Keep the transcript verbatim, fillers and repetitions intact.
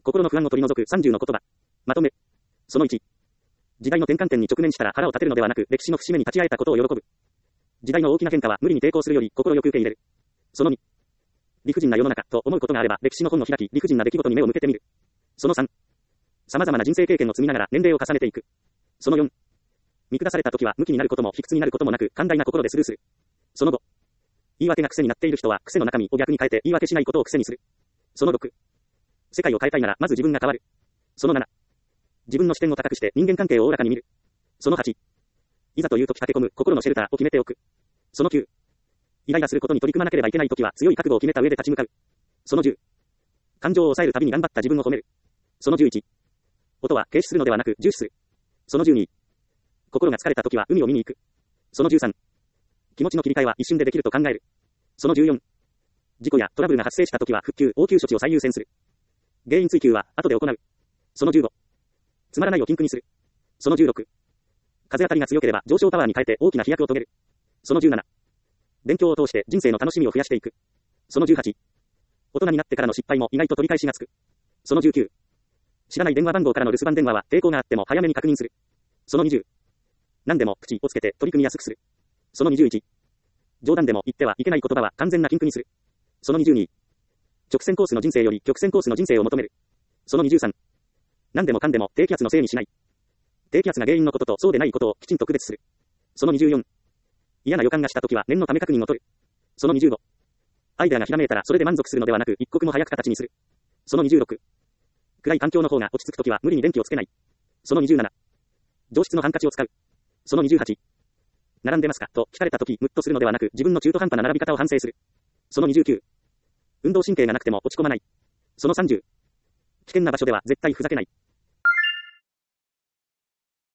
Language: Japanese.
心の不安を取り除くさんじゅうの言葉。まとめ。そのいち。時代の転換点に直面したら腹を立てるのではなく、歴史の節目に立ち会えたことを喜ぶ。時代の大きな変化は無理に抵抗するより心よく受け入れる。そのに。理不尽な世の中と思うことがあれば、歴史の本を開き、理不尽な出来事に目を向けてみる。そのさん。様々な人生経験を積みながら年齢を重ねていく。そのよん。見下された時は無気になることも卑屈になることもなく、寛大な心でスルーする。そのご。言い訳が癖になっている人は癖の中身を逆に変えて言い訳しないことを癖にする。そのろく。世界を変えたいならまず自分が変わる。そのなな。自分の視点を高くして人間関係をおおらかに見る。そのはち。いざという時駆け込む心のシェルターを決めておく。そのきゅう。イライラすることに取り組まなければいけない時は強い覚悟を決めた上で立ち向かう。そのじゅう。感情を抑えるたびに頑張った自分を褒める。そのじゅういち。音は軽視するのではなく重視する。そのじゅうに。心が疲れた時は海を見に行く。そのじゅうさん。気持ちの切り替えは一瞬でできると考える。そのじゅうよん。事故やトラブルが発生した時は復旧・応急処置を最優先する。原因追求は後で行う。そのじゅうご。つまらないを禁句にする。そのじゅうろく。風当たりが強ければ上昇パワーに変えて大きな飛躍を遂げる。そのじゅうなな。勉強を通して人生の楽しみを増やしていく。そのじゅうはち。大人になってからの失敗も意外と取り返しがつく。そのじゅうきゅう。知らない電話番号からの留守番電話は抵抗があっても早めに確認する。そのにじゅう。何でも口をつけて取り組みやすくする。そのにじゅういち。冗談でも言ってはいけない言葉は完全な禁句にする。そのにじゅうに。直線コースの人生より曲線コースの人生を求める。そのにじゅうさん。何でもかんでも低気圧のせいにしない。低気圧が原因のこととそうでないことをきちんと区別する。そのにじゅうよん。嫌な予感がしたときは念のため確認を取る。そのにじゅうご。アイデアがひらめいたらそれで満足するのではなく一刻も早く形にする。そのにじゅうろく。暗い環境の方が落ち着くときは無理に電気をつけない。そのにじゅうなな。上質のハンカチを使う。そのにじゅうはち。並んでますかと聞かれたときムッとするのではなく自分の中途半端な並び方を反省する。そのにじゅうきゅう。運動神経がなくても落ち込まない。そのさんじゅう。危険な場所では絶対ふざけない。